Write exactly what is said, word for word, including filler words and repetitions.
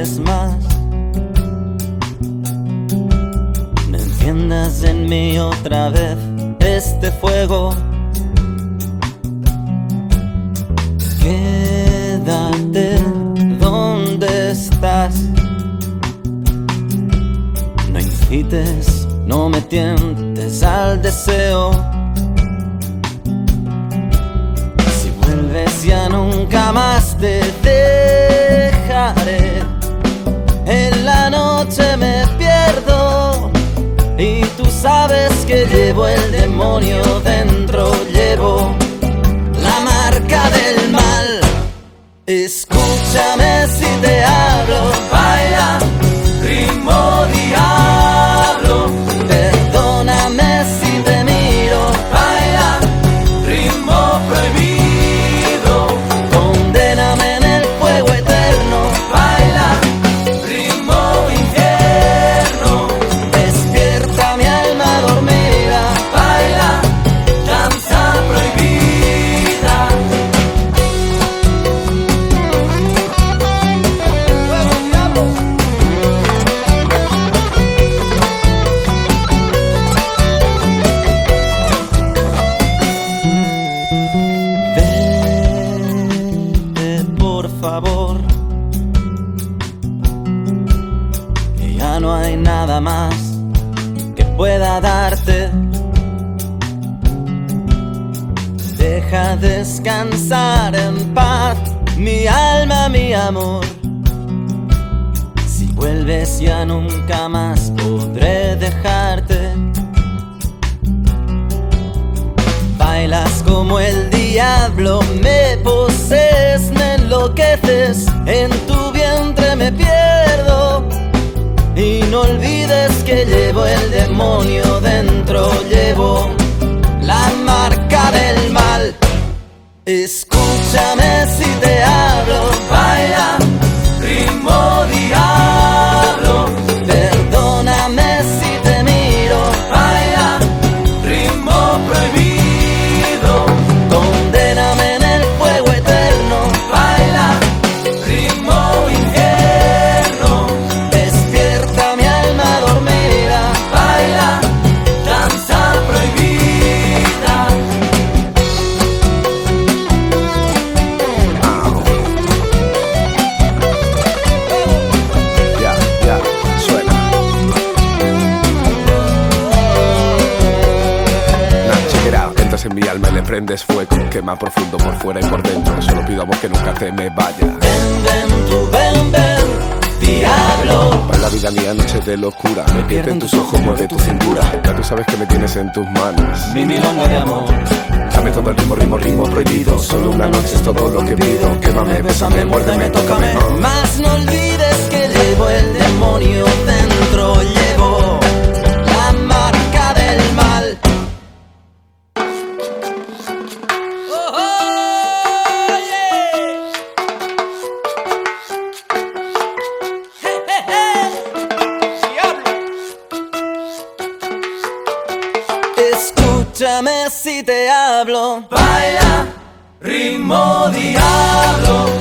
vez más me enciendas en mí otra vez este fuego. Quédate donde estás, no incites, no me tientes al deseo. Si vuelves ya nunca más te dejaré. En la noche me pierdo y tú sabes que llevo el demonio dentro, llevo la marca del mal. Escúchame si te hablo, baila, ritmo diablo. Perdóname si te miro, baila, ritmo prohibido. Condéname en el fuego eterno, baila, ritmo infierno. Despierta mi alma dormida, baila, danza prohibida. Favor, que ya no hay nada más que pueda darte. Deja descansar en paz mi alma, mi amor. Si vuelves ya nunca más podré dejarte. Bailas como el diablo, me posees, me enloqueces, en tu vientre me pierdo. Y no olvides que llevo el demonio dentro, llevo la marca del mal. Escúchame si te hablo, baila, ritmo diablo. Perdóname si te miro, baila, ritmo prohibido. Condéname en el fuego eterno, baila, ritmo infierno. Despierta mi alma dormida, baila, danza prohibida. Ya, ya, suena. Nah, check it out. Entras en mi alma y le prendes fuego. Quema profundo por fuera y por dentro. Solo pido amor que nunca te me vaya. Ven, ven, tú ven, ven, diablo. Para la vida mía, noche de locura. Me pierdo en tus ojos, mueve tu cintura. Ya tú sabes que me tienes en tus manos. Mi milonga de amor. Dame todo el ritmo, ritmo, ritmo prohibido. Solo una noche es todo lo que pido. Quémame, bésame, muérdeme, tócame. Mas no olvides que llevo el demonio dentro, llevo la marca del mal. Oh, oh, yeah. Hey, hey, hey. Escúchame si te hablo, baila, ritmo diablo.